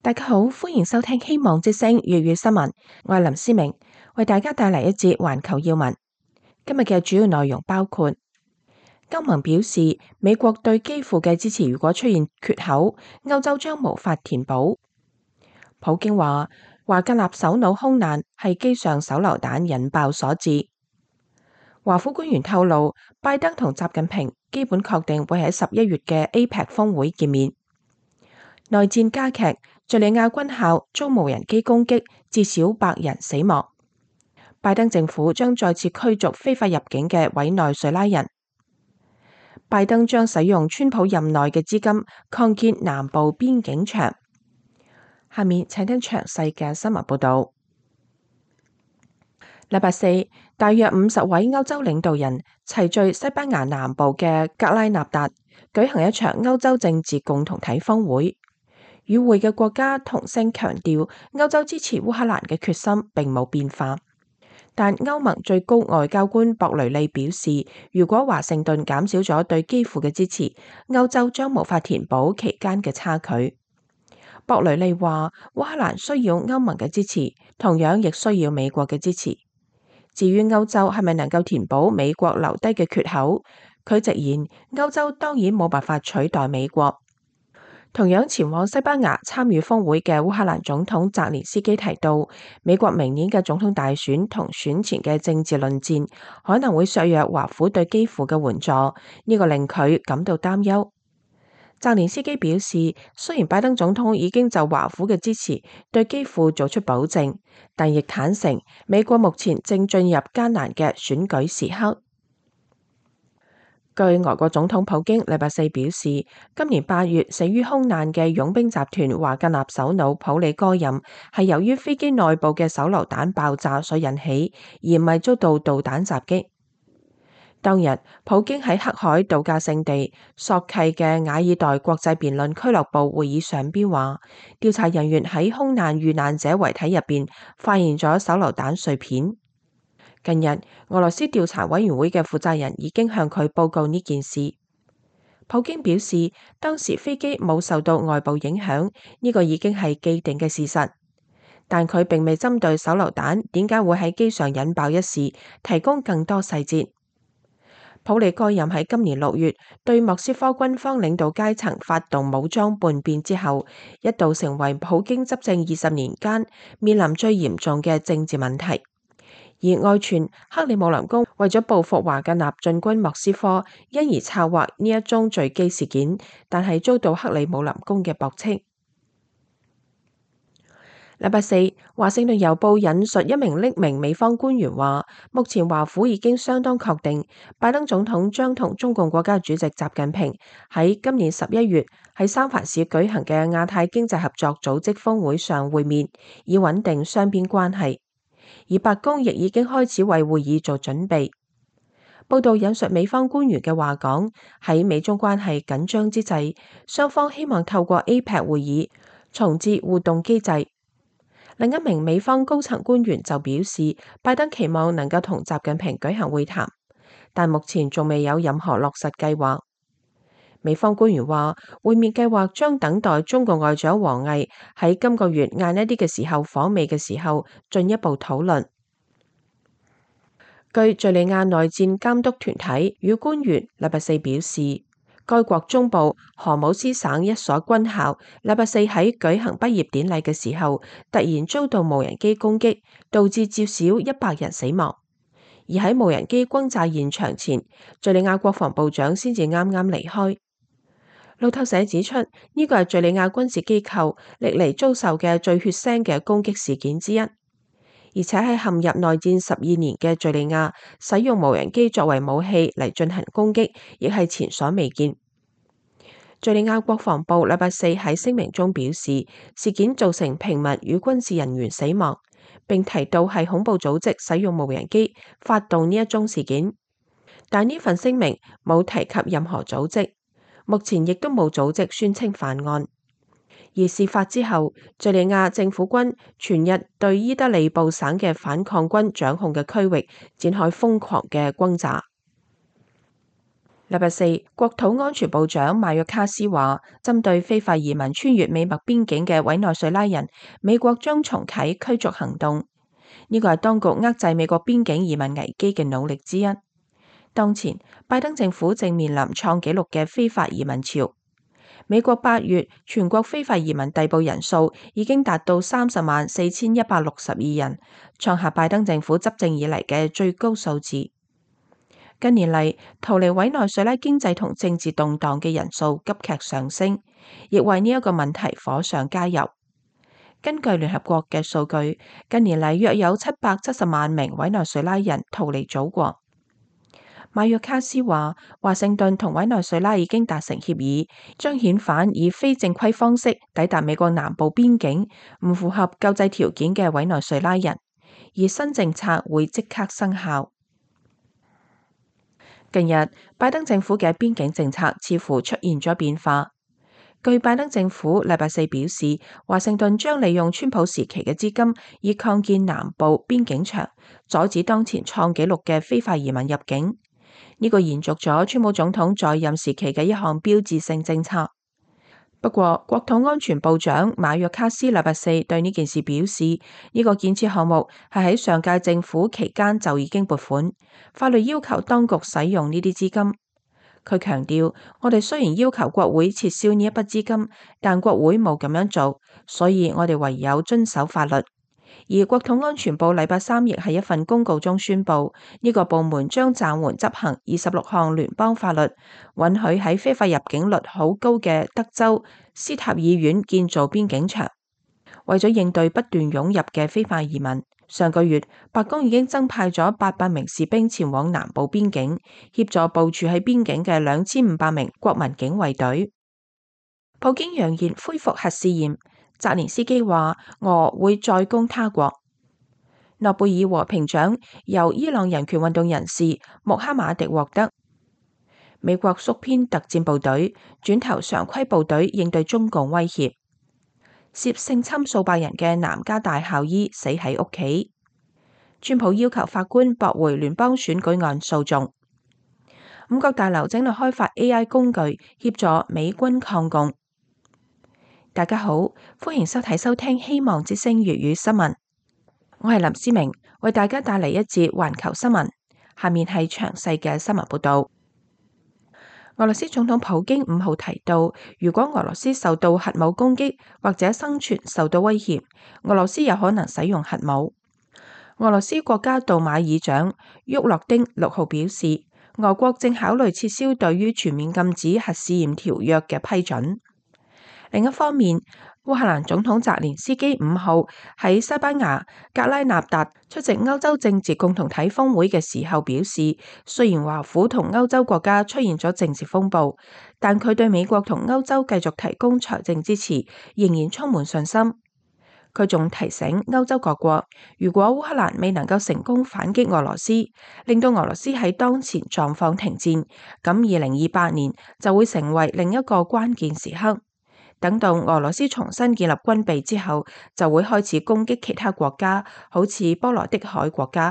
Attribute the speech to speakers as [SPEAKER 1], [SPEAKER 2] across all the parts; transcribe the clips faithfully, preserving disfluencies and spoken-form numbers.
[SPEAKER 1] 大家好，歡迎收聽希望之聲粵語新聞，我係林思明，為大家帶嚟一節環球要聞。今日嘅主要內容包括：歐盟表示，美國對基輔嘅支持如果出現缺口，歐洲將無法填補。普京話，華格納首腦空難係機上手榴彈引爆所致。華府官員透露，拜登同習近平基本確定會喺十一月嘅 A P E C 峰會見面。內戰加劇，敘利亞軍校遭無人機攻擊，至少百人死亡。拜登政府將再次驅逐非法入境嘅委內瑞拉人。拜登將使用川普任內嘅資金擴建南部邊境牆。下面請聽詳細嘅新聞報道。禮拜四，大約五十位歐洲領導人齊聚西班牙南部嘅格拉納達，舉行一場歐洲政治共同體峰會。與會嘅國家同聲強調，歐洲支持烏克蘭嘅決心並冇變化。但歐盟最高外交官博雷利表示，如果華盛頓減少咗對基輔嘅支持，歐洲將無法填補期間嘅差距。博雷利話，烏克蘭需要歐盟嘅支持，同樣亦需要美國嘅支持。至於歐洲係咪能夠填補美國留低嘅缺口，佢直言，歐洲當然冇辦法取代美國。同樣前往西班牙參與峰會嘅烏克蘭總統澤連斯基提到，美國明年嘅總統大選同選前嘅政治論戰可能會削弱華府對基輔嘅援助，呢個令佢感到擔憂。澤連斯基表示，雖然拜登總統已經就華府嘅支持對基輔做出保證，但亦坦承美國目前正進入艱難嘅選舉時刻。據俄國總統普京禮拜四表示，今年八月死於空難嘅傭兵集團華格納首腦普里戈任係由於飛機內部嘅手榴彈爆炸所引起，而唔係遭到導彈襲擊。當日，普京喺黑海度假勝地索契嘅瓦爾代國際辯論俱樂部會議上邊話，調查人員喺空難遇難者遺體入邊發現咗手榴彈碎片。近日，俄羅斯調查委員會嘅負責人已經向佢報告呢件事。普京表示，當時飛機冇受到外部影響，呢個已經係既定嘅事實。但佢並未針對手榴彈點解會喺機上引爆一事提供更多細節。普里戈任喺今年六月對莫斯科軍方領導階層發動武裝叛變之後，一度成為普京執政二十年間面臨最嚴重嘅政治問題。而外傳克里姆林宮為咗報復華格納進軍莫斯科，因而策劃呢一宗墜機事件，但係遭到克里姆林宮嘅駁斥。禮拜四，華盛頓郵報引述一名匿名美方官員話，目前華府已經相當確定，拜登總統將同中共國家主席習近平喺今年十一月喺三藩市舉行嘅亞太經濟合作組織峰會上會面，以穩定雙邊關係。而白宮亦已經開始為會議做準備。報道引述美方官員嘅話講，喺美中關係緊張之際，雙方希望透過 A P E C 會議重置互動機制。另一名美方高層官員就表示，拜登期望能夠同習近平舉行會談，但目前仲未有任何落實計劃。美方官員話，會面計劃將等待中國外長王毅喺今個月晏一啲嘅時候訪美嘅時候進一步討論。據敘利亞內戰監督團體與官員禮拜四表示，該國中部荷姆斯省一所軍校禮拜四喺舉行畢業典禮嘅時候，突然遭到無人機攻擊，導致至少一百人死亡。而喺無人機轟炸現場前，敘利亞國防部長先至啱啱離開。路透社指出，呢個係敘利亞軍事機構歷嚟遭受嘅最血腥嘅攻擊事件之一，而且喺陷入內戰十二年嘅敘利亞，使用無人機作為武器嚟進行攻擊，亦係前所未見。敘利亞國防部禮拜四喺聲明中表示，事件造成平民與軍事人員死亡，並提到係恐怖組織使用無人機發動呢一宗事件，但呢份聲明冇提及任何組織。目前亦都冇組織宣稱犯案，而事發之後，敘利亞政府軍全日對伊德利布省嘅反抗軍掌控嘅區域展開瘋狂嘅轟炸。 禮拜四，國土安全部長馬約卡斯話，針對非法移民穿越美墨邊境嘅委內瑞拉人，美國將重啟驅逐行動。呢個係當局遏制美國邊境移民危機嘅努力之一。當前，拜登政府正面臨創紀錄嘅非法移民潮。美國八月全國非法移民逮捕人數已經達到三十萬四千一百六十二人，創下拜登政府執政以嚟嘅最高數字。近年嚟，逃離委內瑞拉經濟同政治動盪嘅人數急劇上升，亦為呢一個問題火上加油。根據聯合國嘅數據，近年嚟約有七百七十萬名委內瑞拉人逃離祖國。馬約卡斯話，華盛頓同委內瑞拉已經達成協議，將遣返以非正規方式抵達美國南部邊境、唔符合救濟條件嘅委內瑞拉人，而新政策會即刻生效。近日，拜登政府嘅邊境政策似乎出現咗變化。據拜登政府禮拜四表示，華盛頓將利用川普時期嘅資金，以擴建南部邊境牆，阻止當前創紀錄嘅非法移民入境。呢個延續咗川普總統在任時期嘅一項標誌性政策。不過，國土安全部長馬約卡斯禮拜四對呢件事表示，呢個建設項目係喺上屆政府期間就已經撥款，法律要求當局使用呢啲資金。佢強調，我哋雖然要求國會撤銷呢一筆資金，但國會冇咁樣做，所以我哋唯有遵守法律。而國土安全部禮拜三亦喺一份公告中宣布，呢個部門將暫緩執行二十六項聯邦法律，允許喺非法入境率好高嘅德州斯塔爾縣建造邊境牆。為咗應對不斷湧入嘅非法移民，上個月白宮已經增派咗八百名士兵前往南部邊境，協助部署喺邊境嘅兩千五百名國民警衛隊。普京揚言恢復核試驗。澤連斯基話俄會再攻他國。諾貝爾和平獎由伊朗人權運動人士穆哈馬迪獲得。美國縮編特戰部隊轉投常規部隊應對中共威脅。涉性侵數百人嘅南加大校醫死喺屋企。川普要求法官駁回聯邦選舉案訴訟。五角大樓正在開發 A I 工具協助美軍抗共。大家好，歡迎收睇收聽希望之聲粵語新聞。我係林思明，為大家帶嚟一節環球新聞。下面係詳細嘅新聞報道。俄羅斯總統普京五號提到，如果俄羅斯受到核武攻擊或者生存受到威脅，俄羅斯有可能使用核武。俄羅斯國家杜馬議長沃洛丁六號表示，俄國正考慮撤銷對於全面禁止核試驗條約嘅批准。另一方面，烏克蘭總統澤連斯基五號喺西班牙格拉納達出席歐洲政治共同體峰會嘅時候表示，雖然華府同歐洲國家出現咗政治風暴，但佢對美國同歐洲繼續提供財政支持仍然充滿信心。佢仲提醒歐洲各國，如果烏克蘭未能夠成功反擊俄羅斯，令到俄羅斯喺當前狀況停戰，咁二零二八年就會成為另一個關鍵時刻。等到俄羅斯重新建立軍備之後，就會開始攻擊其他國家，好似波羅的海國家。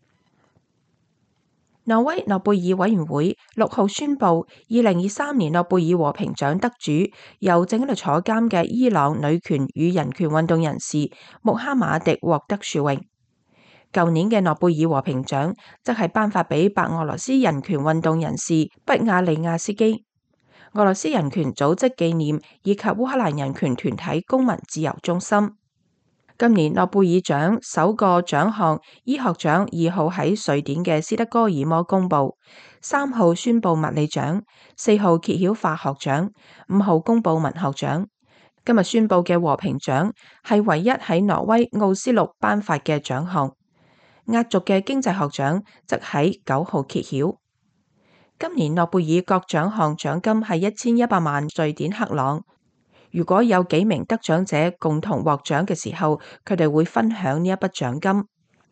[SPEAKER 1] 挪威諾貝爾委員會六號宣布，二零二三年諾貝爾和平獎得主由正喺度坐監嘅伊朗女權與人權運動人士穆哈馬迪獲得殊榮。舊年嘅諾貝爾和平獎則係頒發俾白俄羅斯人權運動人士畢亞利亞斯基。俄羅斯人權組織紀念以及烏克蘭人權團體公民自由中心。今年諾貝爾獎首個獎項醫學獎二號喺瑞典嘅斯德哥爾摩公布，三號宣布物理獎，四號揭曉化學獎，五號公布文學獎。今日宣布嘅和平獎係唯一喺挪威奧斯陸頒發嘅獎項，壓軸嘅經濟學獎則喺九號揭曉。今年諾貝爾各獎項獎金係一千一百萬瑞典克朗。如果有幾名得獎者共同獲獎嘅時候，佢哋會分享呢一筆獎金。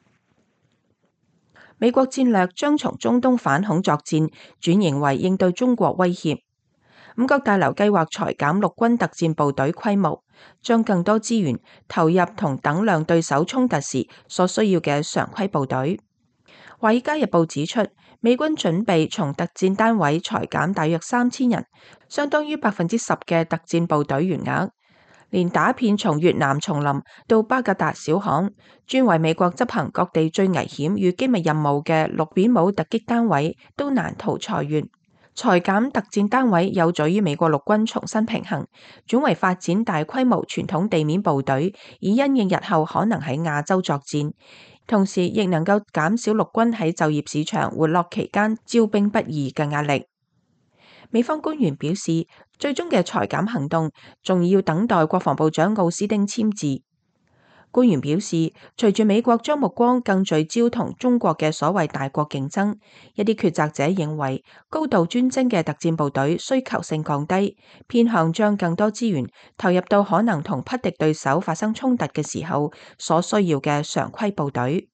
[SPEAKER 1] 美國戰略將從中東反恐作戰轉型為應對中國威脅。五角大樓計劃裁減陸軍特戰部隊規模，將更多資源投入同等量對手衝突時所需要嘅常規部隊。華爾街日報指出， 美軍準備從特戰單位裁減大約三千人，相當於百分之十嘅特戰部隊員額。連打遍從越南叢林到巴格達小巷，專為美國執行各地最危險與機密任務嘅綠扁帽突擊單位都難逃裁員。裁減特戰單位有助於美國陸軍重新平衡，轉為發展大規模傳統地面部隊，以因應日後可能喺亞洲作戰。同時亦能夠減少陸軍喺就業市場活絡期間招兵不易嘅壓力。美方官員表示，最終嘅裁減行動仲要等待國防部長奧斯汀簽字。官員表示，隨住美國將目光更聚焦同中國嘅所謂大國競爭，一啲決策者認為高度專精嘅特戰部隊需求性降低，偏向將更多資源投入到可能同匹敵對手發生衝突嘅時候所需要嘅常規部隊。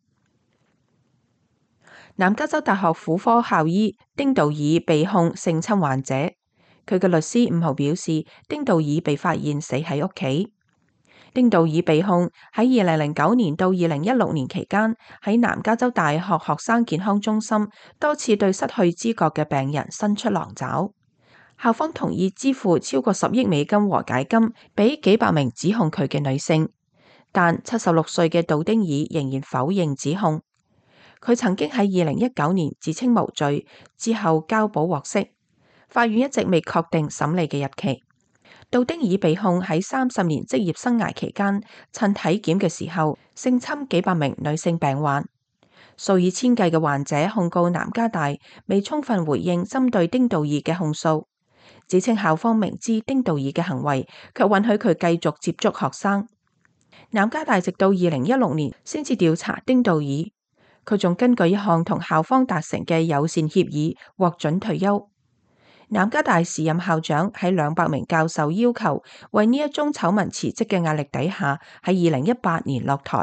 [SPEAKER 1] 南加州大學婦科校醫丁道爾被控性侵患者，佢嘅律師五號表示，丁道爾被發現死喺屋企。丁道爾被控喺二零零九年到二零一六年期間，喺南加州大學學生健康中心多次對失去知覺嘅病人伸出狼爪。校方同意支付超過十億美金和解金俾幾百名指控佢嘅女性，但七十六歲嘅道丁爾仍然否認指控。佢曾經喺二零一九年自稱無罪，之後交保獲釋。法院一直未確定審理嘅日期。道丁爾被控喺三十年職業生涯期間，趁體檢嘅時候性侵幾百名女性病患。數以千計嘅患者控告南加大未充分回應針對丁道爾嘅控訴，指稱校方明知丁道爾嘅行為，卻允許佢繼續接觸學生。南加大直到二零一六年先至調查丁道爾，佢仲根據一項同校方達成嘅友善協議獲准退休。南加大時任校長喺兩百名教授要求為呢一宗醜聞辭職嘅壓力底下，喺二零一八年落台。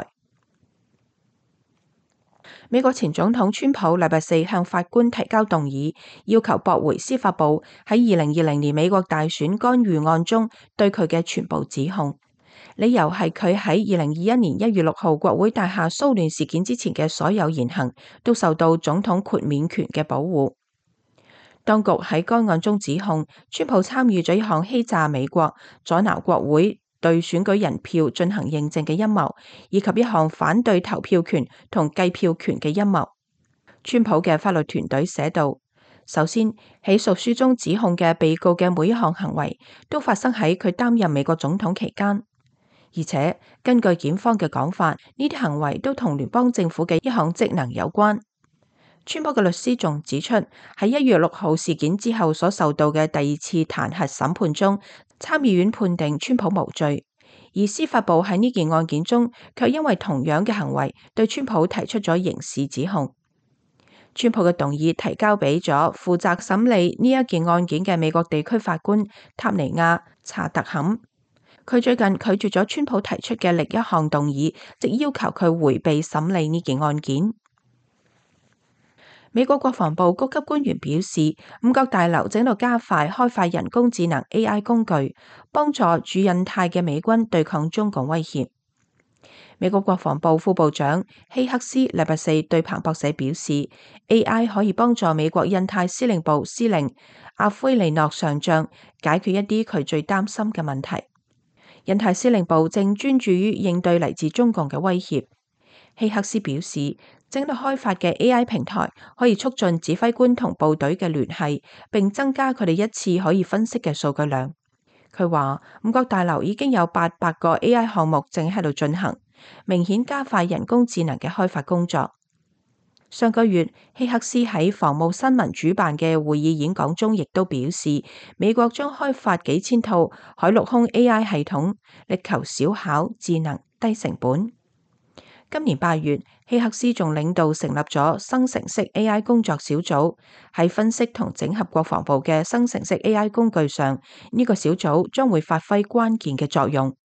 [SPEAKER 1] 美國前總統川普禮拜四向法官提交動議，要求駁回司法部喺二零二零年美國大選干預案中對佢嘅全部指控，理由係佢喺二零二一年一月六號國會大廈騷亂事件之前嘅所有言行都受到總統豁免權嘅保護。當局喺該案中指控川普參與咗一項欺詐美國、阻撓國會對選舉人票進行認證嘅陰謀，以及一項反對投票權同計票權嘅陰謀。川普嘅法律團隊寫道，首先，起訴書中指控嘅被告嘅每一項行為都發生喺佢擔任美國總統期間，而且根據檢方嘅講法，呢啲行為都同聯邦政府嘅一項職能有關。川普嘅律師仲指出，喺一月六號事件之後所受到嘅第二次彈劾審判中，參議院判定川普無罪，而司法部喺呢件案件中卻因為同樣嘅行為對川普提出咗刑事指控。川普嘅動議提交俾咗負責審理呢一件案件嘅美國地區法官塔尼亞查特坎，佢最近拒絕咗川普提出嘅另一項動議，即要求佢迴避審理呢件案件。美國國防部高級官員表示，五角大樓正喺度加快開發人工智能 A I 工具，幫助駐印太嘅美軍對抗中共威脅。美國國防部副部長希克斯禮拜四對彭博社表示 ，A I 可以幫助美國印太司令部司令阿奎利諾上將解決一啲佢最擔心嘅問題。印太司令部正專注於應對嚟自中共嘅威脅。希克斯表示，正喺度開發嘅 A I 平台可以促進指揮官同部隊嘅聯繫，並增加佢哋一次可以分析嘅數據量。佢話，五角大樓已經有八百個 A I 項目正喺度進行，明顯加快人工智能嘅開發工作。上個月，希克斯喺防務新聞主辦嘅會議演講中，亦都表示，美國將開發幾千套海陸空 A I 系統，力求小巧、智能、低成本。今年八月，希克斯仲領導成立咗生成式 A I 工作小組，喺分析同整合國防部嘅生成式 A I 工具上，呢個小組將會發揮關鍵嘅作用。